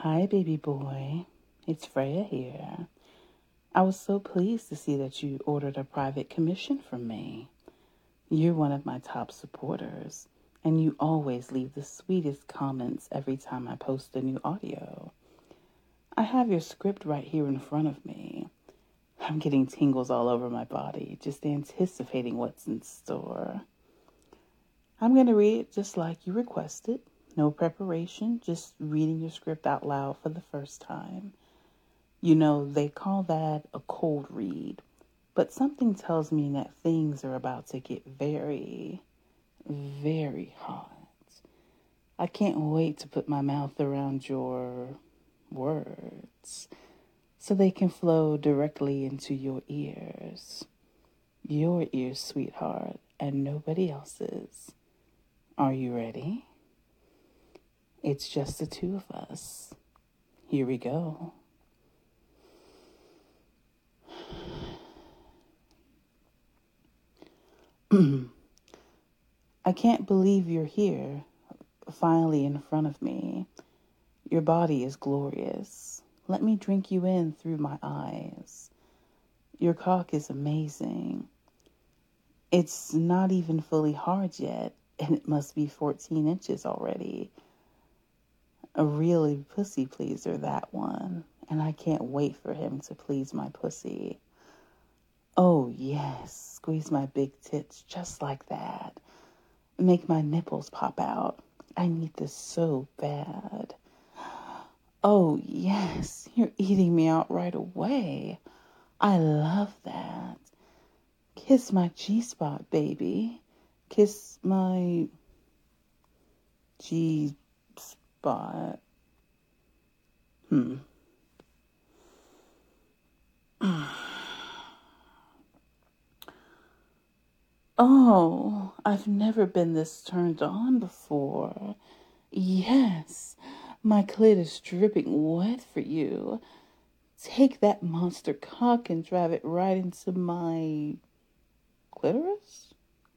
Hi, baby boy. It's Freya here. I was so pleased to see that you ordered a private commission from me. You're one of my top supporters, and you always leave the sweetest comments every time I post a new audio. I have your script right here in front of me. I'm getting tingles all over my body, just anticipating what's in store. I'm going to read it just like you requested. No preparation, just reading your script out loud for the first time. You know, they call that a cold read, but something tells me that things are about to get very, very hot. I can't wait to put my mouth around your words so they can flow directly into your ears. Your ears, sweetheart, and nobody else's. Are you ready? It's just the two of us. Here we go. I can't believe you're here, finally in front of me. Your body is glorious. Let me drink you in through my eyes. Your cock is amazing. It's not even fully hard yet, and it must be 14 inches already. A really pussy pleaser, that one. And I can't wait for him to please my pussy. Oh, yes. Squeeze my big tits just like that. Make my nipples pop out. I need this so bad. Oh, yes. You're eating me out right away. I love that. Kiss my G-spot, baby. Kiss my G-spot. Oh, I've never been this turned on before. Yes, my clit is dripping wet for you. Take that monster cock and drive it right into my clitoris?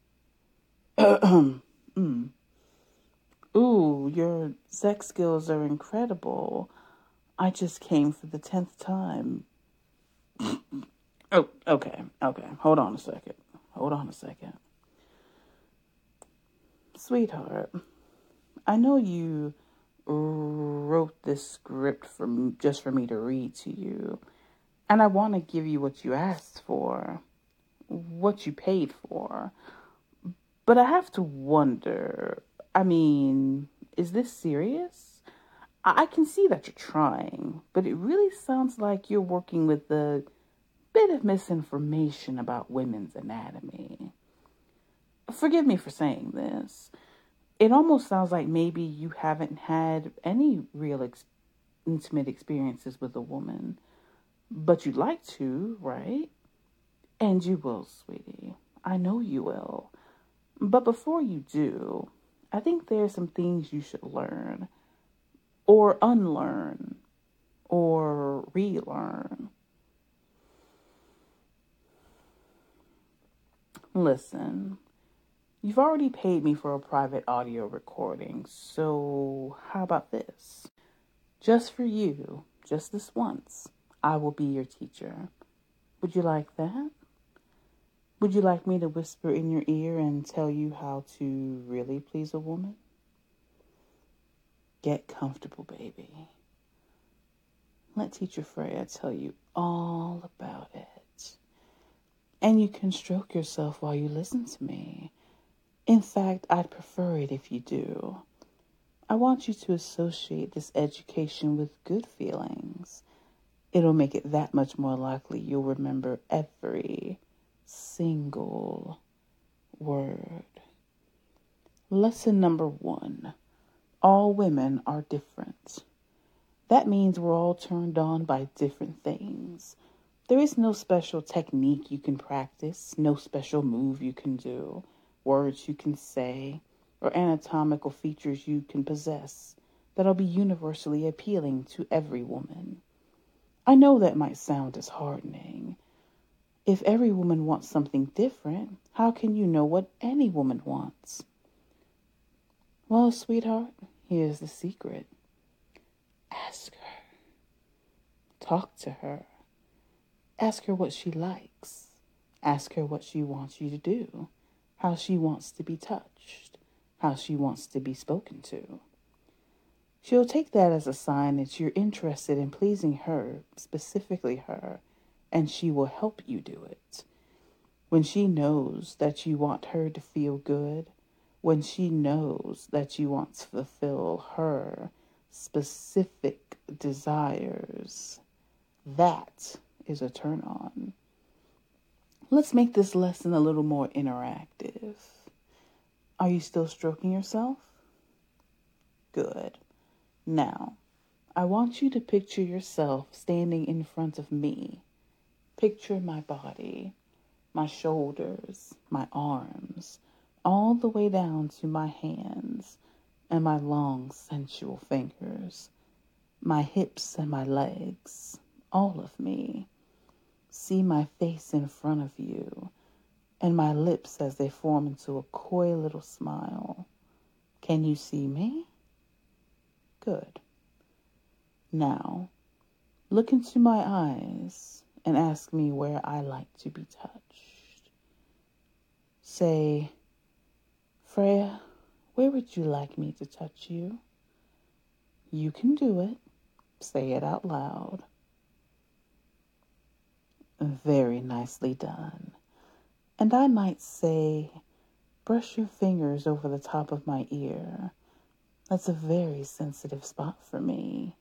Ooh, your sex skills are incredible. I just came for the 10th time. Oh, okay. Hold on a second. Sweetheart, I know you wrote this script just for me to read to you. And I want to give you what you asked for, what you paid for. But I have to wonder, is this serious? I can see that you're trying, but it really sounds like you're working with a bit of misinformation about women's anatomy. Forgive me for saying this. It almost sounds like maybe you haven't had any real intimate experiences with a woman, but you'd like to, right? And you will, sweetie. I know you will. But before you do, I think there's some things you should learn, or unlearn, or relearn. Listen, you've already paid me for a private audio recording, so how about this? Just for you, just this once, I will be your teacher. Would you like that? Would you like me to whisper in your ear and tell you how to really please a woman? Get comfortable, baby. Let Teacher Freya tell you all about it. And you can stroke yourself while you listen to me. In fact, I'd prefer it if you do. I want you to associate this education with good feelings. It'll make it that much more likely you'll remember every single word. Lesson number 1. All women are different. That means we're all turned on by different things. There is no special technique you can practice, no special move you can do, words you can say, or anatomical features you can possess that'll be universally appealing to every woman. I know that might sound disheartening. If every woman wants something different, how can you know what any woman wants? Well, sweetheart, here's the secret. Ask her. Talk to her. Ask her what she likes. Ask her what she wants you to do, how she wants to be touched, how she wants to be spoken to. She'll take that as a sign that you're interested in pleasing her, specifically her, and she will help you do it. When she knows that you want her to feel good, when she knows that you want to fulfill her specific desires, that is a turn on. Let's make this lesson a little more interactive. Are you still stroking yourself? Good. Now, I want you to picture yourself standing in front of me. Picture my body, my shoulders, my arms, all the way down to my hands and my long, sensual fingers, my hips and my legs, all of me. See my face in front of you and my lips as they form into a coy little smile. Can you see me? Good. Now, look into my eyes and ask me where I like to be touched. Say, Freya, where would you like me to touch you? You can do it. Say it out loud. Very nicely done. And I might say, brush your fingers over the top of my ear. That's a very sensitive spot for me.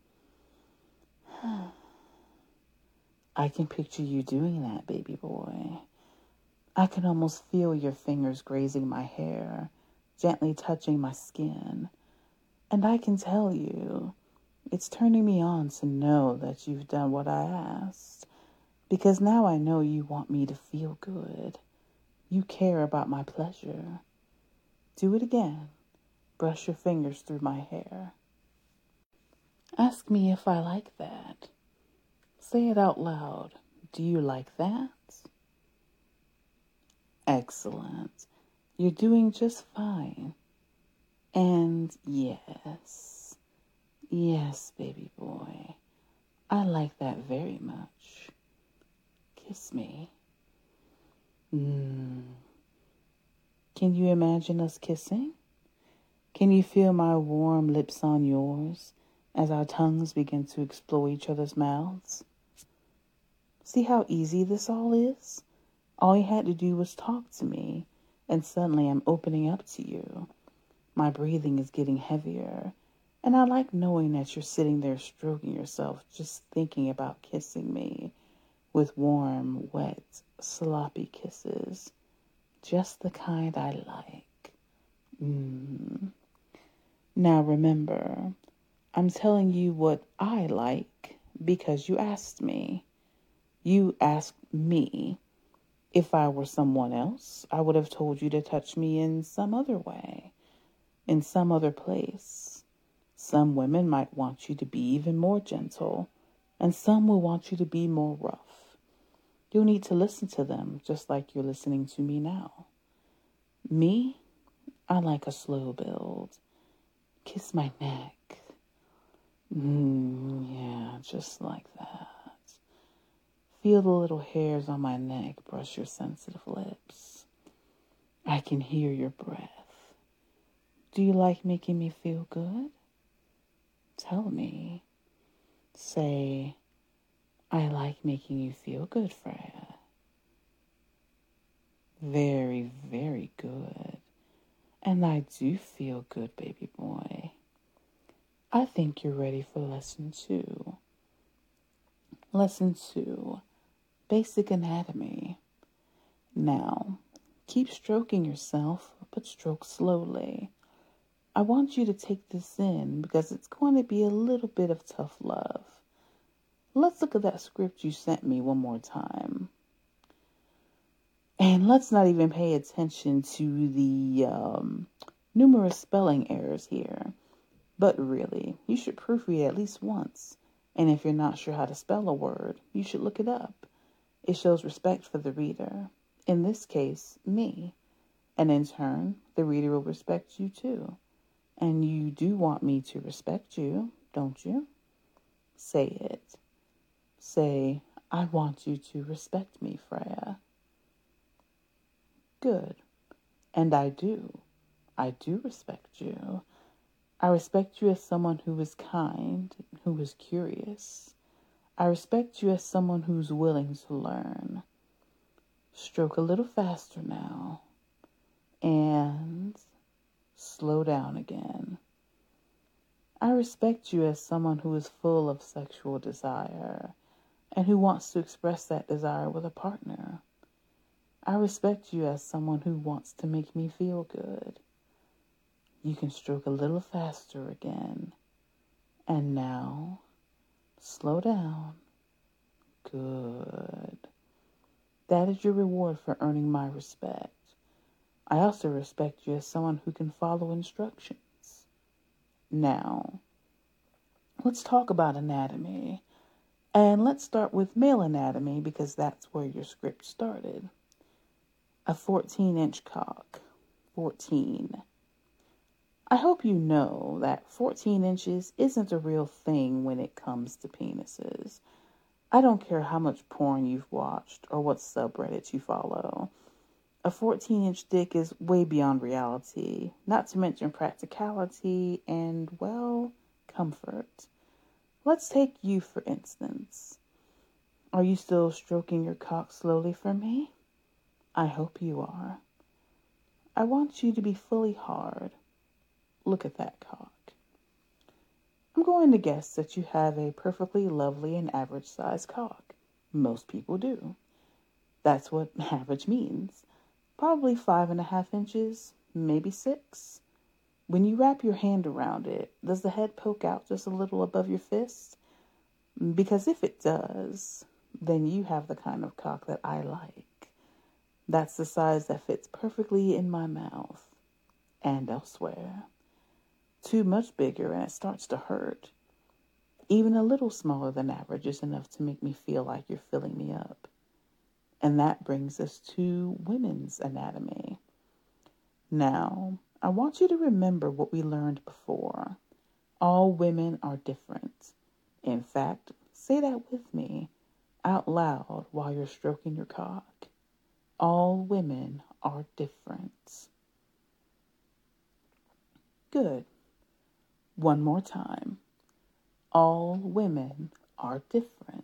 I can picture you doing that, baby boy. I can almost feel your fingers grazing my hair, gently touching my skin. And I can tell you, it's turning me on to know that you've done what I asked. Because now I know you want me to feel good. You care about my pleasure. Do it again. Brush your fingers through my hair. Ask me if I like that. Say it out loud. Do you like that? Excellent. You're doing just fine. And yes, baby boy, I like that very much. Kiss me. Can you imagine us kissing? Can you feel my warm lips on yours as our tongues begin to explore each other's mouths? See how easy this all is? All you had to do was talk to me, and suddenly I'm opening up to you. My breathing is getting heavier, and I like knowing that you're sitting there stroking yourself, just thinking about kissing me with warm, wet, sloppy kisses. Just the kind I like. Now remember, I'm telling you what I like because you asked me. You asked me. If I were someone else, I would have told you to touch me in some other way, in some other place. Some women might want you to be even more gentle, and some will want you to be more rough. You'll need to listen to them just like you're listening to me now. Me, I like a slow build. Kiss my neck. Yeah, just like that. Feel the little hairs on my neck brush your sensitive lips. I can hear your breath. Do you like making me feel good? Tell me. Say, I like making you feel good, Freya. Very, very good. And I do feel good, baby boy. I think you're ready for lesson 2. Lesson 2, basic anatomy. Now, keep stroking yourself, but stroke slowly. I want you to take this in because it's going to be a little bit of tough love. Let's look at that script you sent me one more time. And let's not even pay attention to the numerous spelling errors here. But really, you should proofread at least once. And if you're not sure how to spell a word, you should look it up. It shows respect for the reader. In this case, me. And in turn, the reader will respect you too. And you do want me to respect you, don't you? Say it. Say, I want you to respect me, Freya. Good. And I do. I do respect you. I respect you as someone who is kind, who is curious. I respect you as someone who's willing to learn. Stroke a little faster now. And slow down again. I respect you as someone who is full of sexual desire and who wants to express that desire with a partner. I respect you as someone who wants to make me feel good. You can stroke a little faster again. And now, slow down. Good. That is your reward for earning my respect. I also respect you as someone who can follow instructions. Now, let's talk about anatomy. And let's start with male anatomy because that's where your script started. A 14-inch cock. 14. I hope you know that 14 inches isn't a real thing when it comes to penises. I don't care how much porn you've watched or what subreddits you follow. A 14-inch dick is way beyond reality, not to mention practicality and, well, comfort. Let's take you, for instance. Are you still stroking your cock slowly for me? I hope you are. I want you to be fully hard. Look at that cock. I'm going to guess that you have a perfectly lovely and average-sized cock. Most people do. That's what average means. Probably 5.5 inches, maybe 6. When you wrap your hand around it, does the head poke out just a little above your fist? Because if it does, then you have the kind of cock that I like. That's the size that fits perfectly in my mouth and elsewhere. Too much bigger and it starts to hurt. Even a little smaller than average is enough to make me feel like you're filling me up. And that brings us to women's anatomy. Now, I want you to remember what we learned before. All women are different. In fact, say that with me out loud while you're stroking your cock. All women are different. Good. One more time. All women are different.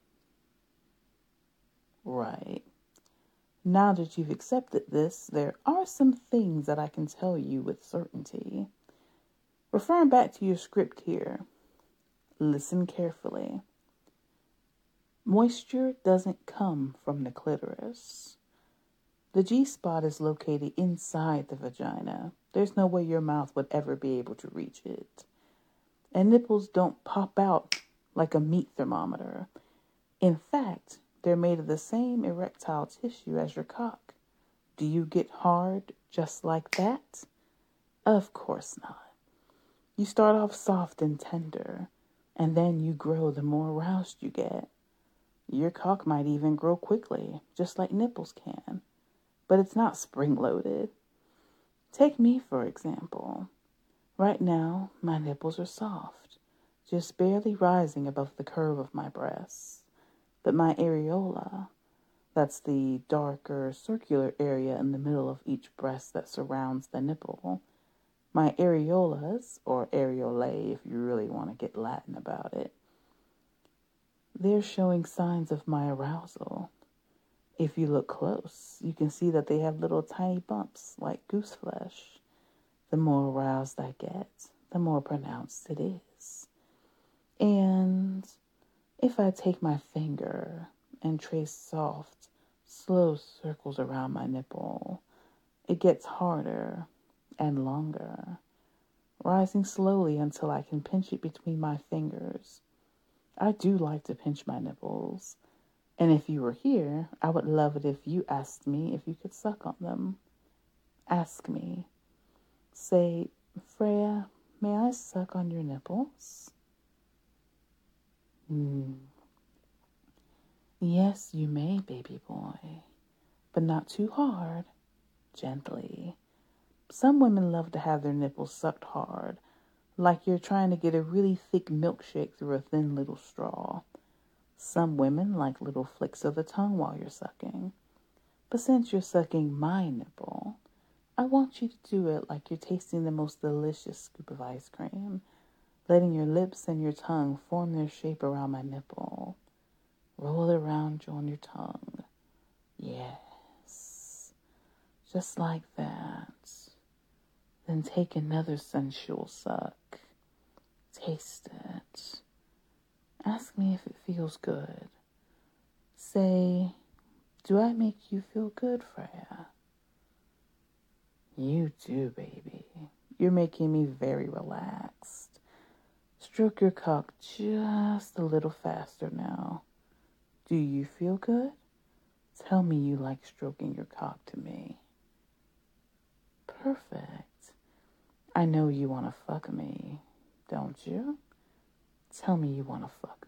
Right. Now that you've accepted this, there are some things that I can tell you with certainty. Referring back to your script here, listen carefully. Moisture doesn't come from the clitoris. The G-spot is located inside the vagina. There's no way your mouth would ever be able to reach it. And nipples don't pop out like a meat thermometer. In fact, they're made of the same erectile tissue as your cock. Do you get hard just like that? Of course not. You start off soft and tender, and then you grow the more aroused you get. Your cock might even grow quickly, just like nipples can, but it's not spring-loaded. Take me, for example. Right now, my nipples are soft, just barely rising above the curve of my breasts. But my areola, that's the darker circular area in the middle of each breast that surrounds the nipple, my areolas, or areolae if you really want to get Latin about it, they're showing signs of my arousal. If you look close, you can see that they have little tiny bumps like goose flesh. The more aroused I get, the more pronounced it is. And if I take my finger and trace soft, slow circles around my nipple, it gets harder and longer, rising slowly until I can pinch it between my fingers. I do like to pinch my nipples, and if you were here, I would love it if you asked me if you could suck on them. Ask me. Say, Freya, may I suck on your nipples? Yes, you may, baby boy, but not too hard. Gently. Some women love to have their nipples sucked hard, like you're trying to get a really thick milkshake through a thin little straw. Some women like little flicks of the tongue while you're sucking. But since you're sucking my nipple, I want you to do it like you're tasting the most delicious scoop of ice cream, letting your lips and your tongue form their shape around my nipple. Roll it around on your tongue. Yes, just like that. Then take another sensual suck. Taste it. Ask me if it feels good. Say, do I make you feel good, Freya? You do, baby. You're making me very relaxed. Stroke your cock just a little faster now. Do you feel good? Tell me you like stroking your cock to me. Perfect. I know you want to fuck me, don't you? Tell me you want to fuck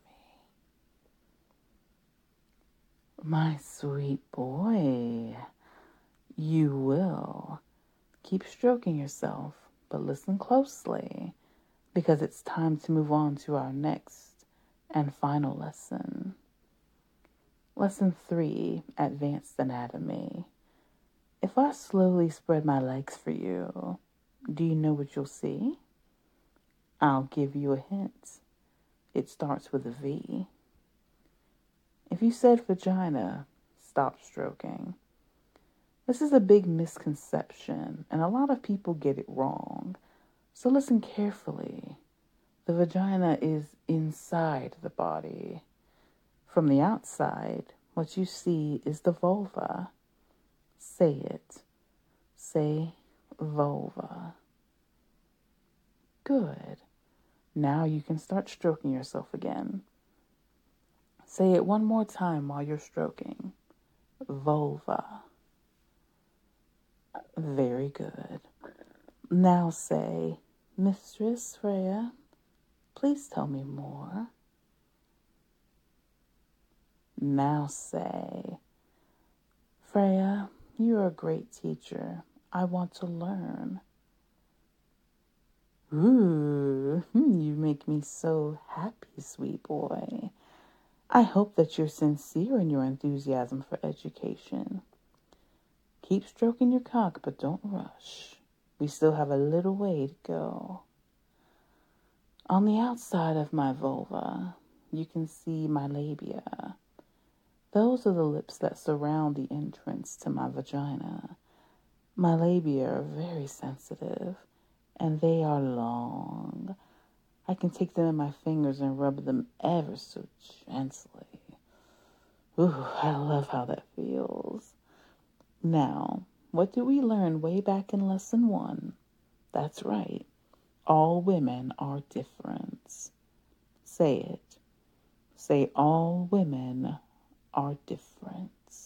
me. My sweet boy, you will. Keep stroking yourself, but listen closely, because it's time to move on to our next and final lesson. Lesson 3, Advanced Anatomy. If I slowly spread my legs for you, do you know what you'll see? I'll give you a hint. It starts with a V. If you said vagina, stop stroking. This is a big misconception, and a lot of people get it wrong. So listen carefully. The vagina is inside the body. From the outside, what you see is the vulva. Say it. Say vulva. Good. Now you can start stroking yourself again. Say it one more time while you're stroking. Vulva. Very good. Now say, Mistress Freya, please tell me more. Now say, Freya, you're a great teacher. I want to learn. Ooh, you make me so happy, sweet boy. I hope that you're sincere in your enthusiasm for education. Keep stroking your cock, but don't rush. We still have a little way to go. On the outside of my vulva, you can see my labia. Those are the lips that surround the entrance to my vagina. My labia are very sensitive, and they are long. I can take them in my fingers and rub them ever so gently. Ooh, I love how that feels. Now, what did we learn way back in lesson 1? That's right. All women are different. Say it. Say all women are different.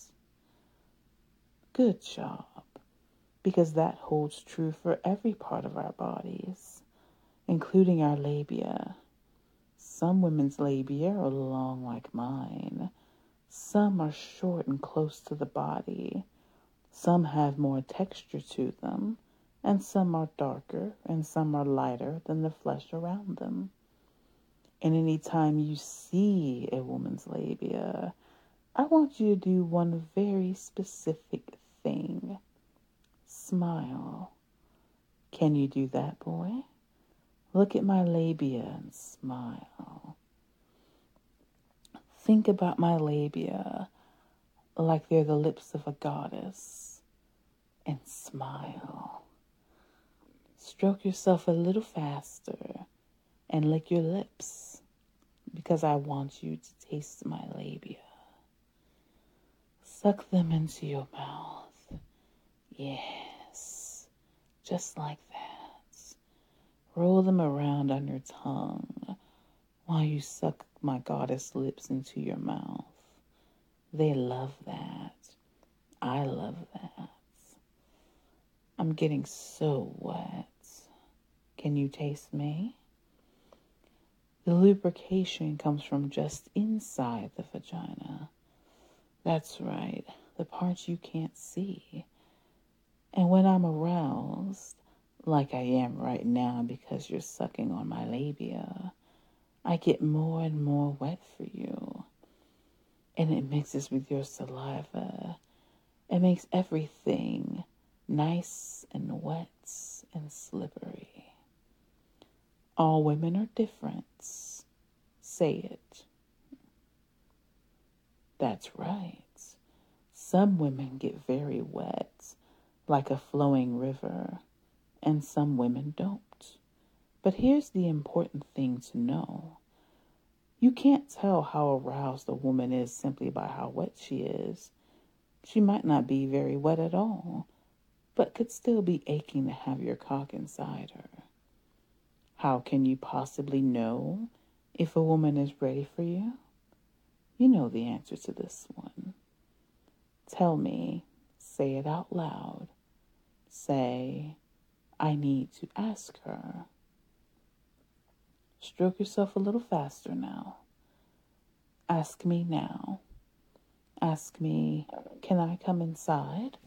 Good job. Because that holds true for every part of our bodies, including our labia. Some women's labia are long like mine. Some are short and close to the body. Some have more texture to them, and some are darker, and some are lighter than the flesh around them. And any time you see a woman's labia, I want you to do one very specific thing. Smile. Can you do that, boy? Look at my labia and smile. Think about my labia like they're the lips of a goddess, and smile. Stroke yourself a little faster and lick your lips, because I want you to taste my labia. Suck them into your mouth. Yes, just like that. Roll them around on your tongue while you suck my goddess lips into your mouth. They love that. I love that. I'm getting so wet. Can you taste me? The lubrication comes from just inside the vagina. That's right, the parts you can't see. And when I'm aroused, like I am right now because you're sucking on my labia. I get more and more wet for you, and it mixes with your saliva. It makes everything nice and wet and slippery. All women are different. Say it. That's right. Some women get very wet, like a flowing river, and some women don't. But here's the important thing to know. You can't tell how aroused a woman is simply by how wet she is. She might not be very wet at all, but could still be aching to have your cock inside her. How can you possibly know if a woman is ready for you? You know the answer to this one. Tell me, say it out loud. Say, I need to ask her. Stroke yourself a little faster now. Ask me now. Ask me, can I come inside?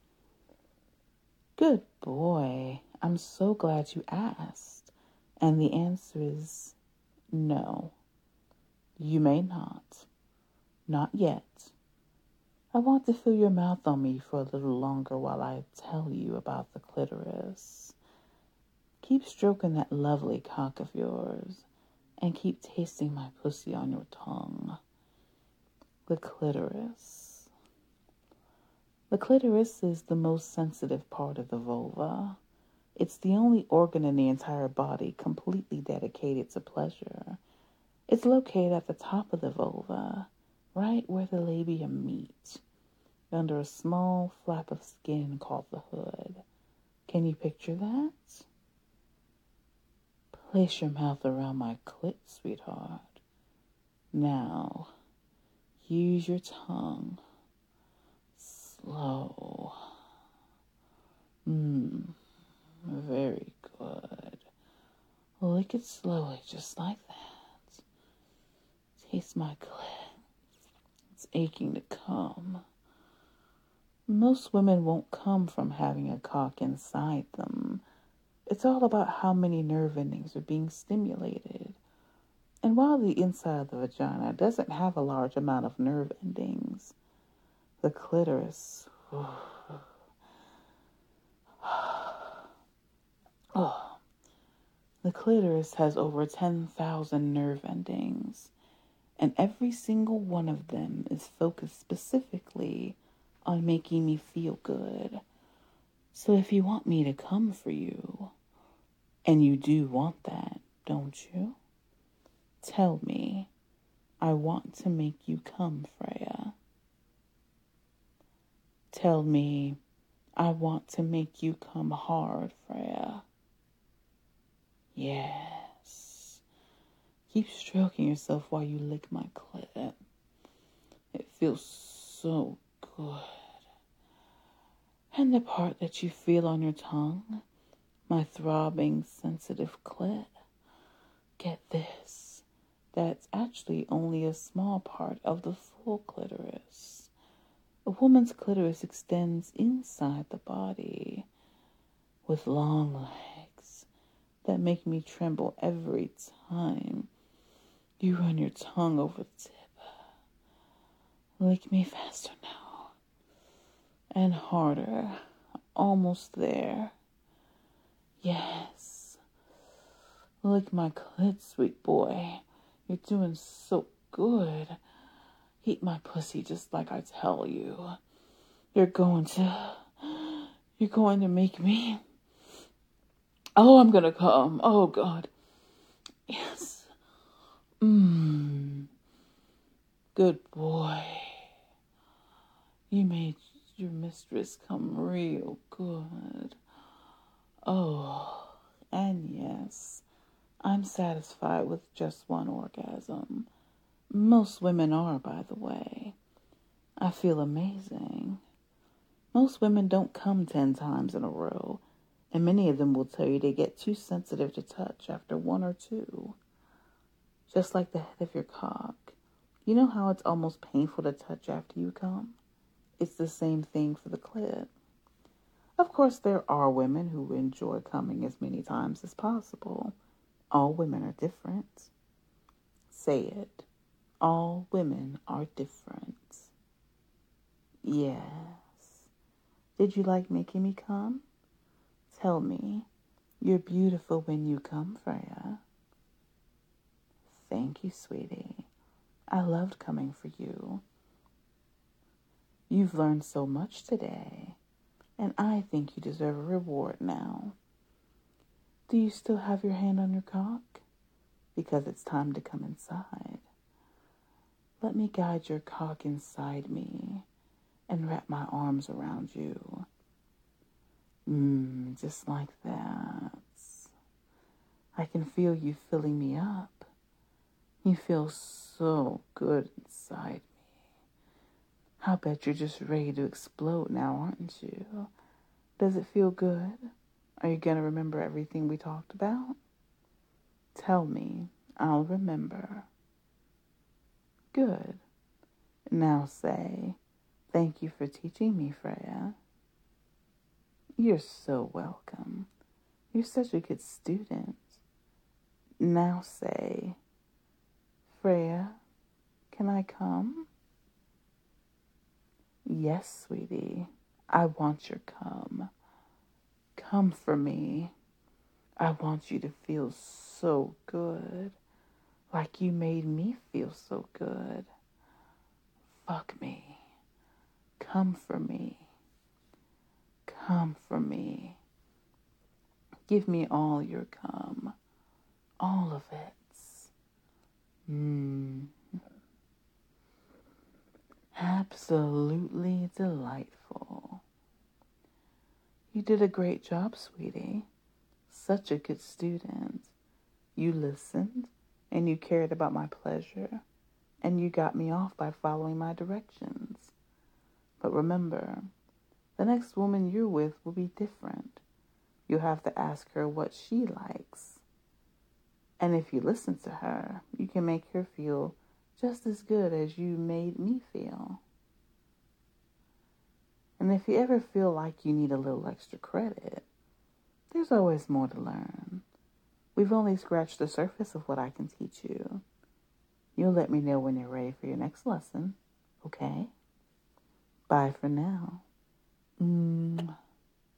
Good boy. I'm so glad you asked. And the answer is no. You may not. Not yet. I want to feel your mouth on me for a little longer while I tell you about the clitoris. Keep stroking that lovely cock of yours and keep tasting my pussy on your tongue. The clitoris. The clitoris is the most sensitive part of the vulva. It's the only organ in the entire body completely dedicated to pleasure. It's located at the top of the vulva, right where the labia meet, under a small flap of skin called the hood. Can you picture that? Place your mouth around my clit, sweetheart. Now, use your tongue. Slow. Very good. Lick it slowly, just like that. Taste my clit. It's aching to come. Most women won't come from having a cock inside them. It's all about how many nerve endings are being stimulated. And while the inside of the vagina doesn't have a large amount of nerve endings, the clitoris, the clitoris has over 10,000 nerve endings, and every single one of them is focused specifically on making me feel good. So if you want me to come for you, and you do want that, don't you? Tell me, I want to make you come, Freya. Tell me, I want to make you come hard, Freya. Yes. Keep stroking yourself while you lick my clit. It feels so good. And the part that you feel on your tongue, my throbbing, sensitive clit. Get this. That's actually only a small part of the full clitoris. A woman's clitoris extends inside the body with long legs that make me tremble every time you run your tongue over the tip. Lick me faster now. And harder. Almost there. Yes. Lick my clit, sweet boy. You're doing so good. Eat my pussy just like I tell you. You're going to make me. Oh, I'm gonna come. Oh, God. Yes. Good boy. You made your mistress come real good. Oh, and yes, I'm satisfied with just one orgasm. Most women are, by the way. I feel amazing. Most women don't come 10 times in a row, and many of them will tell you they get too sensitive to touch after one or two. Just like the head of your cock. You know how it's almost painful to touch after you come? It's the same thing for the clit. Of course, there are women who enjoy coming as many times as possible. All women are different. Say it. All women are different. Yes. Did you like making me come? Tell me. You're beautiful when you come, Freya. Thank you, sweetie. I loved coming for you. You've learned so much today, and I think you deserve a reward now. Do you still have your hand on your cock? Because it's time to come inside. Let me guide your cock inside me and wrap my arms around you. Just like that. I can feel you filling me up. You feel so good inside me. I bet you're just ready to explode now, aren't you? Does it feel good? Are you going to remember everything we talked about? Tell me. I'll remember. Good. Now say, thank you for teaching me, Freya. You're so welcome. You're such a good student. Now say, Freya, can I come? Yes, sweetie. I want your come. Come for me. I want you to feel so good. Like you made me feel so good. Fuck me. Come for me. Come for me. Give me all your cum. All of it. Absolutely delightful. You did a great job, sweetie. Such a good student. You listened, and you cared about my pleasure, and you got me off by following my directions. But remember, the next woman you're with will be different. You'll have to ask her what she likes. And if you listen to her, you can make her feel just as good as you made me feel. And if you ever feel like you need a little extra credit, there's always more to learn. We've only scratched the surface of what I can teach you. You'll let me know when you're ready for your next lesson, okay? Bye for now.